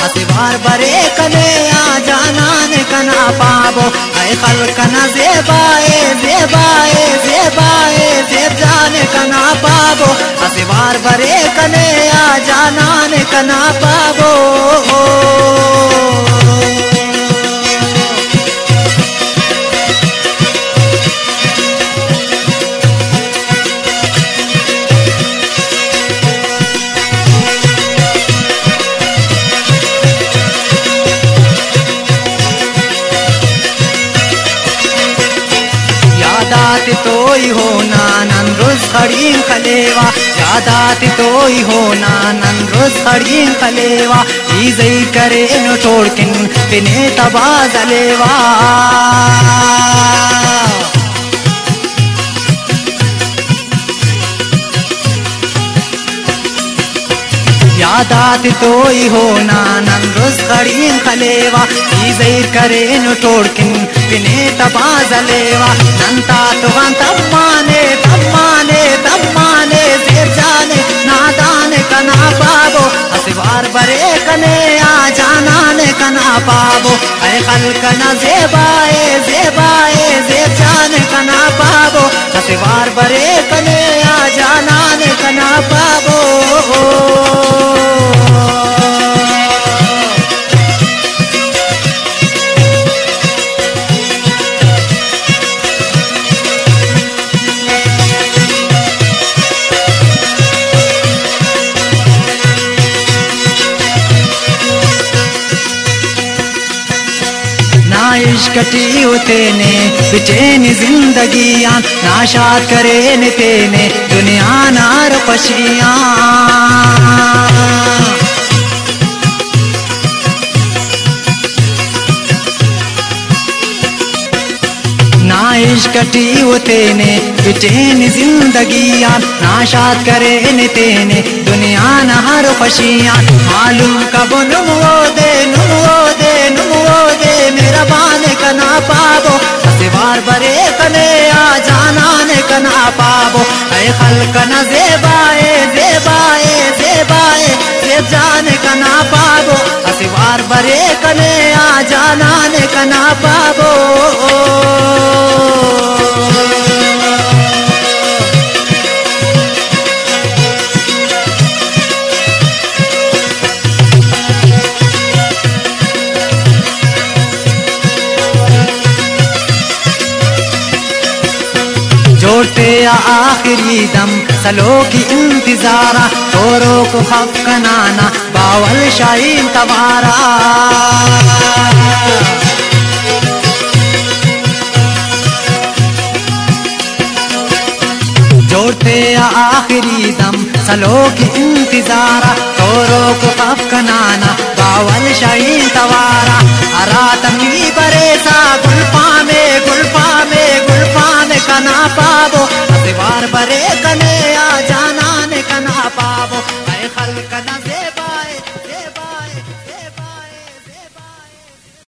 असिवार बरे कने आ जानान कना पाबो ऐ खलकना ज़ेबाए ज़ेबाए ज़ेबाए ज़ेब जाने कना पाबो असिवार बरे कने आ जानान कना पाबो तोई हो नानन रोज खड़ी खलेवा यादात तोई हो नानन रोज खड़ी खलेवा ईज़ई करे नो छोड़किन बिने तबाज़लेवा यादात तोई हो नानन रोज खड़ी खलेवा ईज़ई करे नो छोड़किन बिने तबाज़लेवा नंता तो तम्माने तम्माने तम्माने ज़ेब जाने नादान कना पाबो असिवार बरे कने आ जानाने कना पाबो ऐ खलकना ज़ेबाए ज़ेबाए ज़ेब जाने कना पाबो असिवार बरे कने आ जानाने कना पाबो इश्कटी तेने बेचैन जिंदगियां नाशाद करे ने तेने दुनिया नार पशियां ना इश्कटी तेने बेचैन जिंदगियां नाशाद करे ने तेने दुनिया नार पशियां मालूम कब नुमो दे मेरा बाने कना पाबो असिवार बरे कने आ जानाने कना पाबो ऐ खलकना ज़ेबाए ज़ेबाए ज़ेबाए ज़ेब जाने कना पाबो असिवार बरे कने आ जानाने कना पाबो जोटे आखिरी दम सलो की इंतजारा तोरो को खफ कनाना बावल शाहीन तवारा जोटे आखिरी दम सलो की इंतजारा तोरो को खफ कनाना बावल शाहीन तवारा अरातमी बरे सा गुल